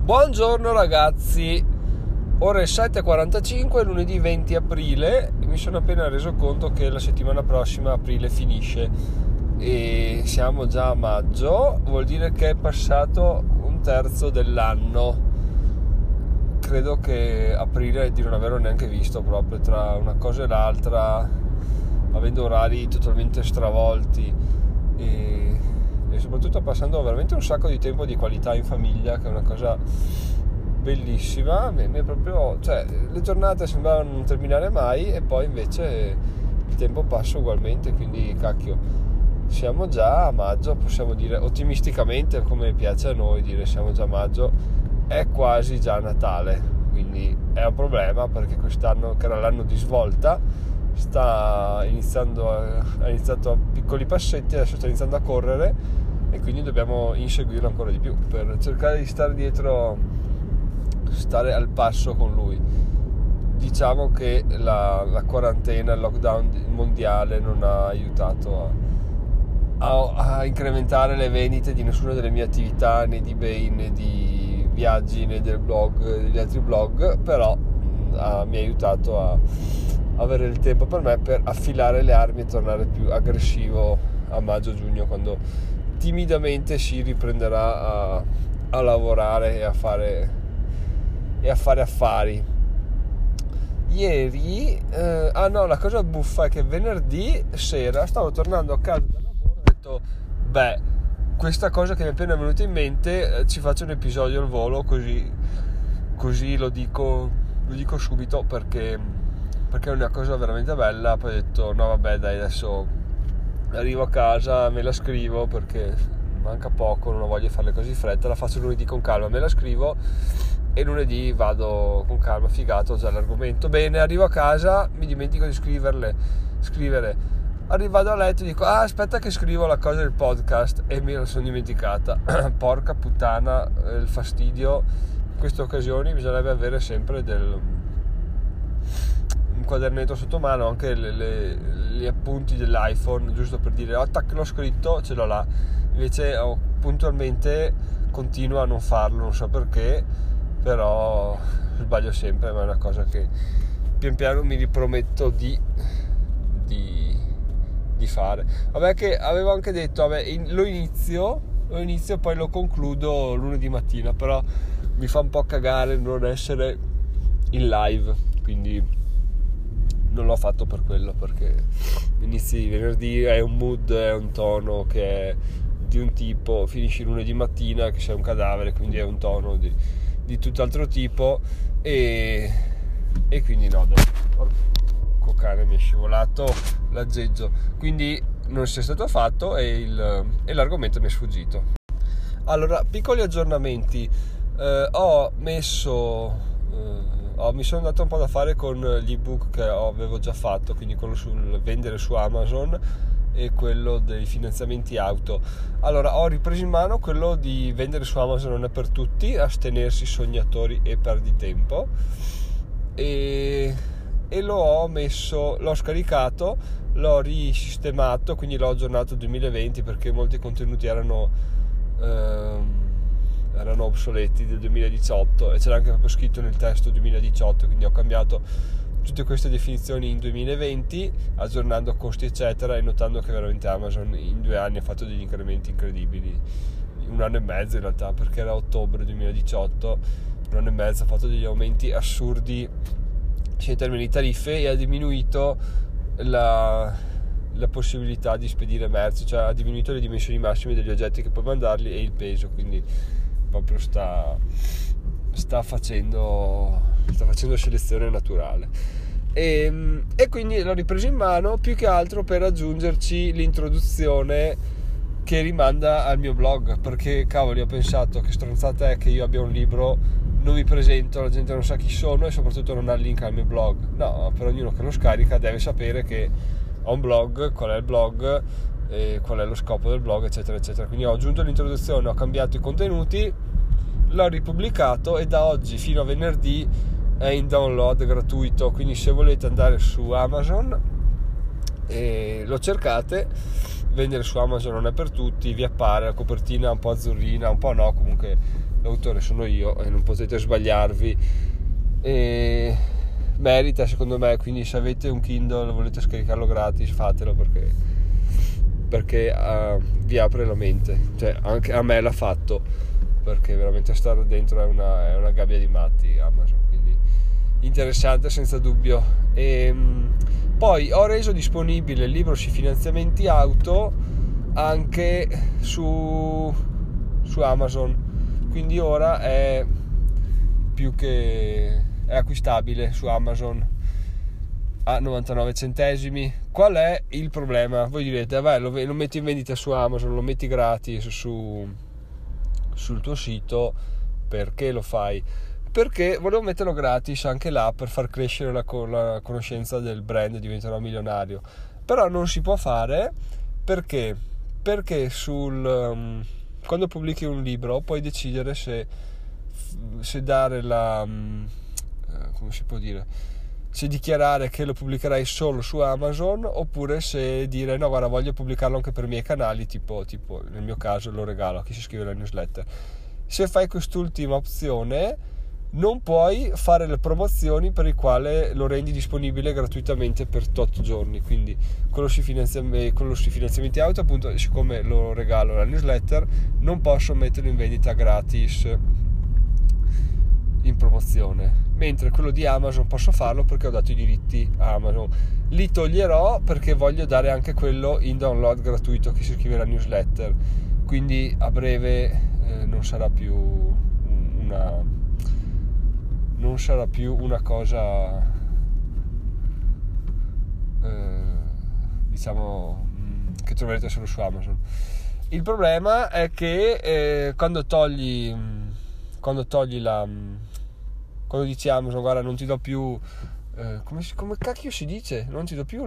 Buongiorno ragazzi, ore 7:45, lunedì 20 aprile. Mi sono appena reso conto che la settimana prossima aprile finisce e siamo già a maggio, vuol dire che è passato un terzo dell'anno. Credo che aprile di non averlo neanche visto, proprio tra una cosa e l'altra, avendo orari totalmente stravolti e soprattutto passando veramente un sacco di tempo di qualità in famiglia, che è una cosa bellissima. Mi è proprio, le giornate sembravano non terminare mai e poi invece il tempo passa ugualmente, quindi cacchio, siamo già a maggio, possiamo dire ottimisticamente, come piace a noi dire siamo già a maggio, è quasi già Natale, quindi è un problema perché quest'anno, che era l'anno di svolta, ha iniziato a piccoli passetti, adesso sta iniziando a correre e quindi dobbiamo inseguirlo ancora di più per cercare di stare al passo con lui. Diciamo che la quarantena, il lockdown mondiale non ha aiutato a incrementare le vendite di nessuna delle mie attività, né di eBay, né di viaggi, né del blog, degli altri blog, però mi ha aiutato a avere il tempo per me per affilare le armi e tornare più aggressivo a maggio-giugno, quando timidamente si riprenderà a lavorare e a fare affari. Ieri la cosa buffa è che venerdì sera stavo tornando a casa dal lavoro e ho detto questa cosa che mi è appena venuta in mente, ci faccio un episodio al volo, così lo dico subito perché è una cosa veramente bella. Poi ho detto adesso arrivo a casa, me la scrivo perché manca poco, non ho voglia di farle così in fretta, la faccio lunedì con calma, me la scrivo e lunedì vado con calma, figato, ho già l'argomento. Bene, arrivo a casa, mi dimentico di scrivere, vado a letto e dico aspetta che scrivo la cosa del podcast e me la sono dimenticata. Porca puttana, il fastidio. In queste occasioni bisognerebbe avere sempre un quadernetto sotto mano, anche gli appunti dell'iPhone, giusto per dire tac, l'ho scritto, ce l'ho là. Invece puntualmente continuo a non farlo, non so perché, però sbaglio sempre, ma è una cosa che pian piano mi riprometto di fare. Che avevo anche detto lo inizio poi lo concludo lunedì mattina, però mi fa un po' cagare non essere in live, quindi non l'ho fatto per quello, perché inizi venerdì, è un mood, è un tono che è di un tipo, finisci lunedì mattina che sei un cadavere, quindi è un tono di tutt'altro tipo e quindi porco cane, mi è scivolato l'aggeggio, quindi non sia stato fatto e l'argomento mi è sfuggito. Allora, piccoli aggiornamenti. Mi sono dato un po' da fare con gli ebook che avevo già fatto, quindi quello sul vendere su Amazon e quello dei finanziamenti auto. Allora, ho ripreso in mano quello di vendere su Amazon non è per tutti, astenersi sognatori e perditempo, e l'ho scaricato, l'ho risistemato, quindi l'ho aggiornato 2020 perché molti contenuti erano obsoleti del 2018 e c'era anche proprio scritto nel testo 2018, quindi ho cambiato tutte queste definizioni in 2020, aggiornando costi eccetera, e notando che veramente Amazon in 2 anni ha fatto degli incrementi incredibili, 1 anno e mezzo in realtà, perché era ottobre 2018, 1 anno e mezzo, ha fatto degli aumenti assurdi sia in termini di tariffe e ha diminuito la possibilità di spedire merci, cioè ha diminuito le dimensioni massime degli oggetti che puoi mandarli e il peso, quindi proprio sta facendo selezione naturale e quindi l'ho ripreso in mano più che altro per aggiungerci l'introduzione che rimanda al mio blog, perché cavoli, ho pensato che stronzata è che io abbia un libro, non mi presento, la gente non sa chi sono e soprattutto non ha il link al mio blog. No, per ognuno che lo scarica deve sapere che ho un blog, qual è il blog e qual è lo scopo del blog, eccetera eccetera. Quindi ho aggiunto l'introduzione, ho cambiato i contenuti, l'ho ripubblicato e da oggi fino a venerdì è in download gratuito, quindi se volete andare su Amazon e lo cercate, vendere su Amazon non è per tutti, vi appare la copertina un po' azzurrina, un po' no, comunque l'autore sono io e non potete sbagliarvi, e merita secondo me, quindi se avete un Kindle volete scaricarlo gratis fatelo, perché vi apre la mente, cioè anche a me l'ha fatto, perché veramente stare dentro è una gabbia di matti Amazon, quindi interessante senza dubbio. E poi ho reso disponibile il libro sui finanziamenti auto anche su Amazon, quindi ora è acquistabile su Amazon a 99 centesimi. Qual è il problema? Voi direte, vai, lo metti in vendita su Amazon, lo metti gratis sul tuo sito, perché lo fai? Perché volevo metterlo gratis anche là per far crescere la conoscenza del brand e diventerò milionario, però non si può fare perché quando pubblichi un libro puoi decidere se dare come si può dire, se dichiarare che lo pubblicherai solo su Amazon, oppure se dire no, guarda, voglio pubblicarlo anche per i miei canali, tipo nel mio caso lo regalo a chi si iscrive alla newsletter. Se fai quest'ultima opzione non puoi fare le promozioni per il quale lo rendi disponibile gratuitamente per 8 giorni, quindi quello sui finanziamenti auto, appunto, siccome lo regalo alla newsletter non posso metterlo in vendita gratis in promozione, mentre quello di Amazon posso farlo perché ho dato i diritti a Amazon. Li toglierò perché voglio dare anche quello in download gratuito a chi si iscrive alla newsletter, quindi a breve non sarà più una cosa diciamo che troverete solo su Amazon. Il problema è che quando dici Amazon, guarda, non ti do più come cacchio si dice, non ti do più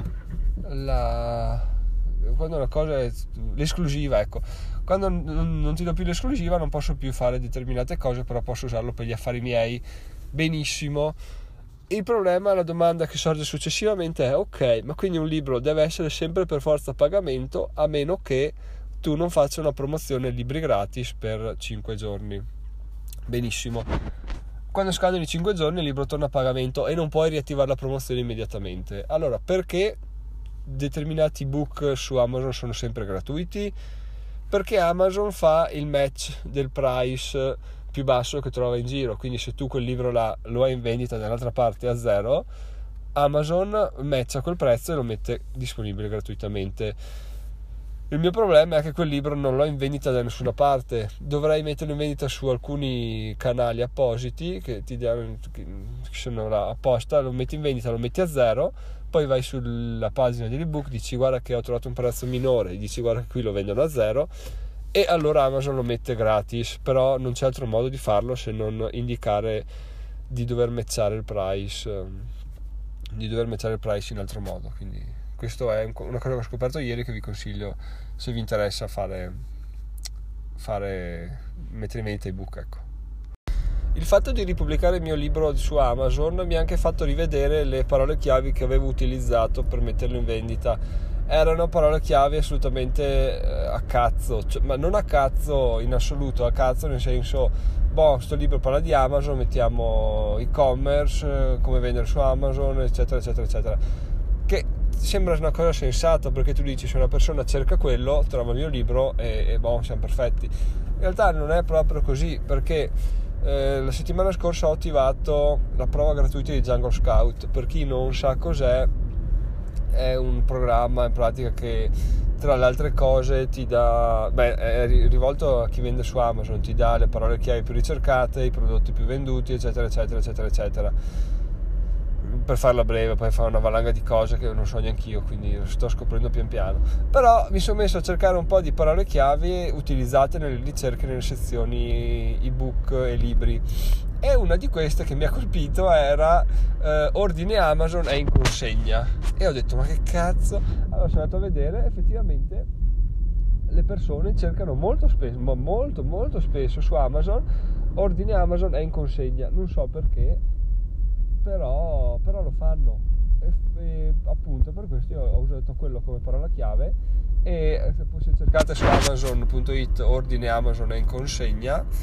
quando una cosa è l'esclusiva, ecco, quando non ti do più l'esclusiva non posso più fare determinate cose, però posso usarlo per gli affari miei, benissimo. Il problema, la domanda che sorge successivamente è: ok, ma quindi un libro deve essere sempre per forza a pagamento, a meno che tu non faccia una promozione libri gratis per 5 giorni. Benissimo, quando scadono i 5 giorni il libro torna a pagamento e non puoi riattivare la promozione immediatamente. Allora, perché determinati ebook su Amazon sono sempre gratuiti? Perché Amazon fa il match del price più basso che trova in giro, quindi se tu quel libro lo hai in vendita dall'altra parte a 0, Amazon matcha quel prezzo e lo mette disponibile gratuitamente. Il mio problema è che quel libro non l'ho in vendita da nessuna parte, dovrei metterlo in vendita su alcuni canali appositi che ti danno, che sono là apposta, lo metti in vendita, lo metti a 0, poi vai sulla pagina dell'ebook, dici guarda che ho trovato un prezzo minore, dici guarda che qui lo vendono a 0, e allora Amazon lo mette gratis, però non c'è altro modo di farlo se non indicare di dover matchare il price in altro modo. Quindi questo è una cosa che ho scoperto ieri, che vi consiglio se vi interessa mettere in vendita ebook, ecco. Il fatto di ripubblicare il mio libro su Amazon mi ha anche fatto rivedere le parole chiavi che avevo utilizzato per metterlo in vendita. Erano parole chiavi assolutamente a cazzo, ma non a cazzo in assoluto, a cazzo nel senso, sto libro parla di Amazon, mettiamo e-commerce, come vendere su Amazon, eccetera eccetera eccetera, che sembra una cosa sensata, perché tu dici se una persona cerca quello trova il mio libro e siamo perfetti. In realtà non è proprio così, perché la settimana scorsa ho attivato la prova gratuita di Jungle Scout. Per chi non sa cos'è, è un programma in pratica che tra le altre cose ti dà, è rivolto a chi vende su Amazon, ti dà le parole chiave più ricercate, i prodotti più venduti, eccetera eccetera eccetera eccetera. Per farla breve, poi fa una valanga di cose che non so neanche io, quindi lo sto scoprendo pian piano. Però mi sono messo a cercare un po' di parole chiave utilizzate nelle ricerche nelle sezioni ebook e libri, e una di queste che mi ha colpito era ordine Amazon è in consegna, e ho detto ma che cazzo. Allora sono andato a vedere, effettivamente le persone cercano molto spesso su Amazon ordine Amazon è in consegna, non so perché, però lo fanno, e appunto per questo io ho usato quello come parola chiave. E se cercate su amazon.it ordine Amazon è in consegna,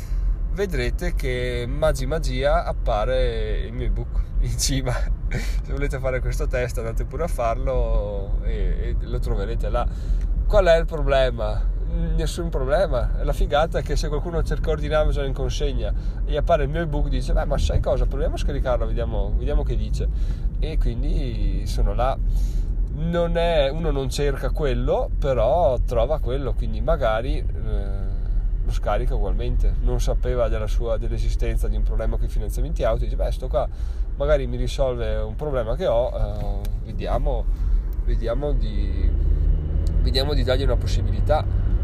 vedrete che magia appare il mio ebook in cima. Se volete fare questo test andate pure a farlo e lo troverete là. Qual è il problema? Nessun problema. La figata è che se qualcuno cerca Ordine Amazon in consegna e gli appare il mio ebook, dice ma sai cosa, proviamo a scaricarlo, vediamo che dice, e quindi sono là. Uno non cerca quello, però trova quello, quindi magari lo scarica ugualmente. Non sapeva dell'esistenza di un problema con i finanziamenti auto, dice sto qua magari mi risolve un problema che ho, vediamo di dargli una possibilità.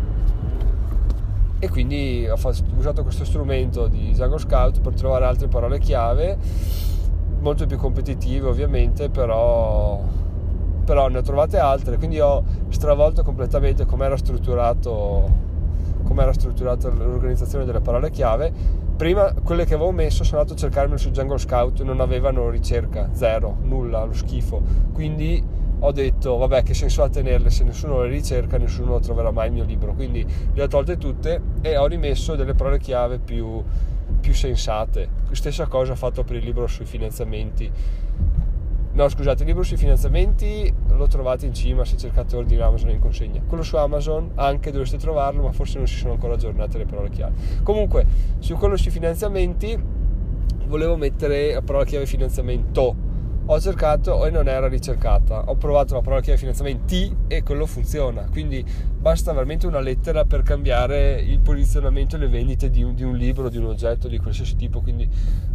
E quindi ho usato questo strumento di Django Scout per trovare altre parole chiave molto più competitive, ovviamente, però ne ho trovate altre, quindi ho stravolto completamente come era strutturato l'organizzazione delle parole chiave. Prima quelle che avevo messo sono andato a cercarmi su Django Scout, non avevano ricerca, zero, nulla, lo schifo, quindi ho detto vabbè, che senso ha tenerle, se nessuno le ricerca nessuno troverà mai il mio libro, quindi le ho tolte tutte e ho rimesso delle parole chiave più sensate. Stessa cosa ho fatto per il libro sui finanziamenti. No, scusate, il libro sui finanziamenti lo trovate in cima se cercate Ordine Amazon in consegna. Quello su Amazon anche dovreste trovarlo, ma forse non si sono ancora aggiornate le parole chiave. Comunque, su quello sui finanziamenti volevo mettere la parola chiave finanziamento. Ho cercato e non era ricercata. Ho provato la parola chiave finanziamenti e quello funziona. Quindi basta veramente una lettera per cambiare il posizionamento e le vendite di un libro, di un oggetto di qualsiasi tipo. Quindi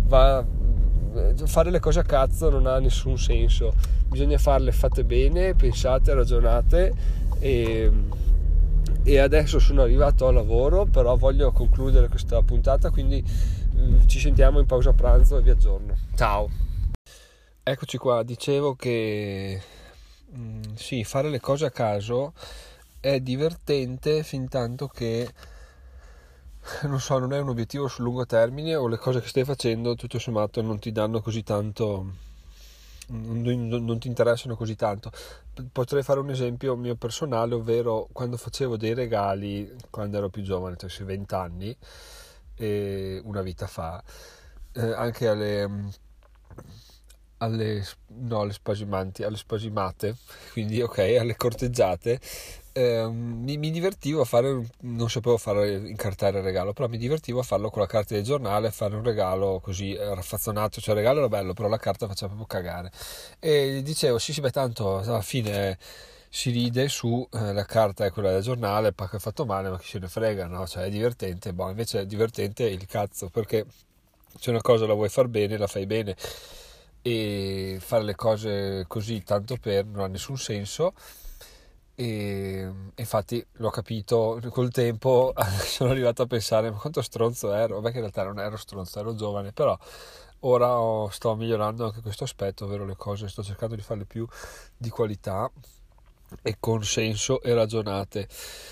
fare le cose a cazzo non ha nessun senso. Bisogna farle fatte bene, pensate, ragionate. E adesso sono arrivato al lavoro, però voglio concludere questa puntata, quindi ci sentiamo in pausa pranzo e vi aggiorno. Ciao. Eccoci qua, dicevo che sì, fare le cose a caso è divertente fin tanto che non è un obiettivo sul lungo termine, o le cose che stai facendo tutto sommato non ti danno così tanto, non ti interessano così tanto. Potrei fare un esempio mio personale, ovvero quando facevo dei regali quando ero più giovane, cioè sui 20 anni, una vita fa, anche alle spasimanti, alle spasimate, quindi alle corteggiate, mi divertivo a fare, non sapevo fare incartare il regalo, però mi divertivo a farlo con la carta del giornale, fare un regalo così raffazzonato, cioè il regalo era bello, però la carta faceva proprio cagare, e dicevo sì, tanto alla fine si ride su, la carta è quella del giornale, il pacco è fatto male, ma chi se ne frega, no? Cioè è divertente, invece è divertente il cazzo, perché se una cosa la vuoi far bene, la fai bene, e fare le cose così tanto per non ha nessun senso. E infatti l'ho capito col tempo, sono arrivato a pensare ma quanto stronzo ero, vabbè che in realtà non ero stronzo, ero giovane, però ora sto migliorando anche questo aspetto, ovvero le cose sto cercando di farle più di qualità e con senso e ragionate.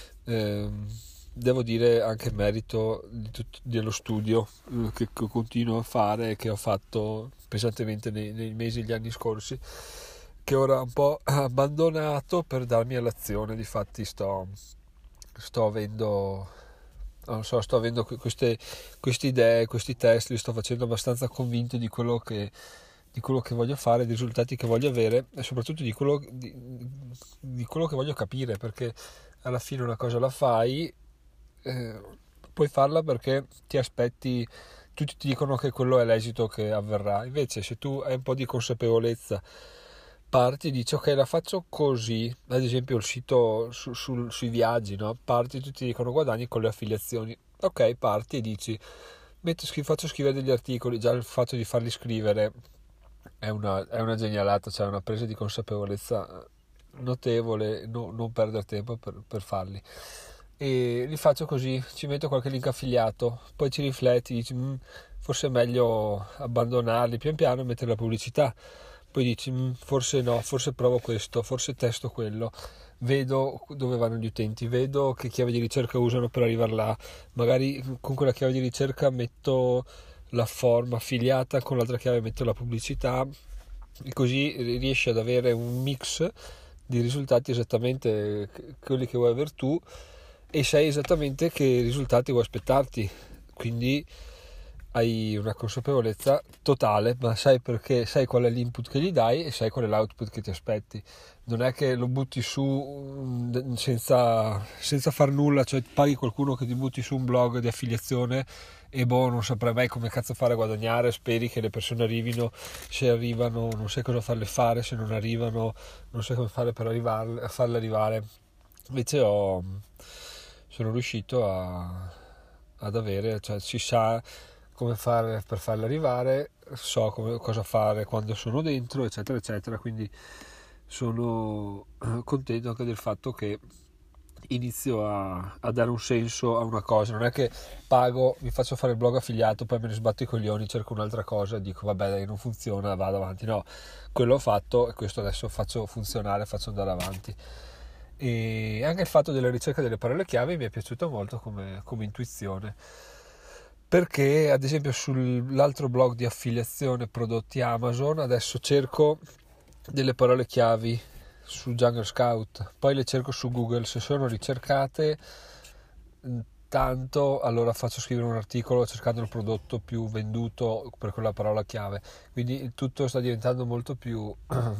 Devo dire anche merito dello studio che continuo a fare e che ho fatto pesantemente nei mesi e gli anni scorsi, che ora ho un po' abbandonato per darmi all'azione. Difatti sto avendo queste idee, questi test, li sto facendo abbastanza convinto di quello che voglio fare, dei risultati che voglio avere e soprattutto di quello che voglio capire, perché alla fine una cosa la fai, puoi farla perché ti aspetti, tutti ti dicono che quello è l'esito che avverrà, invece se tu hai un po' di consapevolezza, parti e dici ok, la faccio così, ad esempio il sito sui viaggi, no? Parti, tutti dicono guadagni con le affiliazioni, ok, parti e dici faccio scrivere degli articoli, già il fatto di farli scrivere è una genialata, cioè una presa di consapevolezza notevole, non perdere tempo per farli, e li faccio così, ci metto qualche link affiliato, poi ci rifletti, dici forse è meglio abbandonarli pian piano e mettere la pubblicità, poi dici forse no, forse provo questo, forse testo quello, vedo dove vanno gli utenti, vedo che chiave di ricerca usano per arrivare là, magari con quella chiave di ricerca metto la forma affiliata, con l'altra chiave metto la pubblicità, e così riesci ad avere un mix di risultati esattamente quelli che vuoi avere tu, e sai esattamente che risultati vuoi aspettarti quindi hai una consapevolezza totale, ma sai perché, sai qual è l'input che gli dai e sai qual è l'output che ti aspetti. Non è che lo butti su senza far nulla, cioè paghi qualcuno che ti butti su un blog di affiliazione e non saprai mai come cazzo fare a guadagnare, speri che le persone arrivino, se arrivano non sai cosa farle fare, se non arrivano non sai come fare per farle arrivare. Invece sono riuscito ad avere, cioè si sa come fare per farle arrivare, so cosa fare quando sono dentro, eccetera eccetera, quindi sono contento anche del fatto che inizio a dare un senso a una cosa. Non è che pago, mi faccio fare il blog affiliato, poi me ne sbatto i coglioni, cerco un'altra cosa e dico vabbè dai, non funziona, vado avanti. No, quello ho fatto e questo adesso faccio funzionare, faccio andare avanti. E anche il fatto della ricerca delle parole chiave mi è piaciuto molto come intuizione, perché ad esempio sull'altro blog di affiliazione prodotti Amazon adesso cerco delle parole chiavi su Jungle Scout, poi le cerco su Google, se sono ricercate tanto allora faccio scrivere un articolo cercando il prodotto più venduto per quella parola chiave, quindi il tutto sta diventando molto più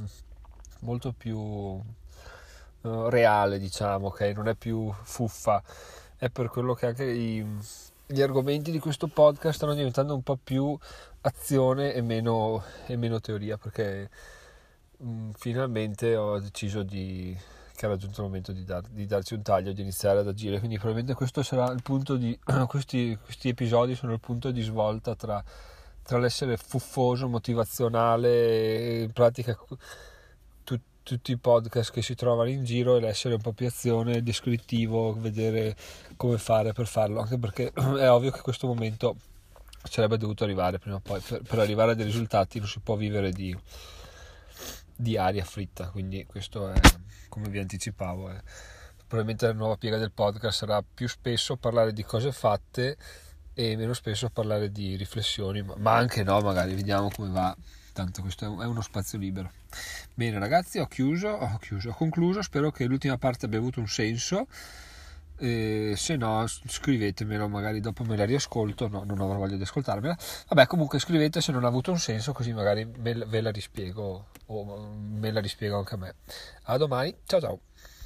reale, diciamo, ok, non è più fuffa. È per quello che anche gli argomenti di questo podcast stanno diventando un po' più azione e meno teoria, perché finalmente ho deciso che era giunto il momento di darci un taglio, di iniziare ad agire, quindi probabilmente questo sarà il punto questi episodi sono il punto di svolta tra l'essere fuffoso, motivazionale e in pratica tutti i podcast che si trovano in giro e l'essere un po' più azione, descrittivo, vedere come fare per farlo, anche perché è ovvio che questo momento sarebbe dovuto arrivare prima o poi, per arrivare a dei risultati non si può vivere di aria fritta, quindi questo è, come vi anticipavo, probabilmente la nuova piega del podcast sarà più spesso parlare di cose fatte e meno spesso parlare di riflessioni, ma anche no, magari vediamo come va, tanto questo è uno spazio libero. Bene ragazzi, ho concluso, spero che l'ultima parte abbia avuto un senso, se no scrivetemelo, magari dopo me la riascolto, no, non avrò voglia di ascoltarmela, vabbè comunque scrivete se non ha avuto un senso, così magari ve la rispiego o me la rispiego anche a me. A domani, ciao ciao.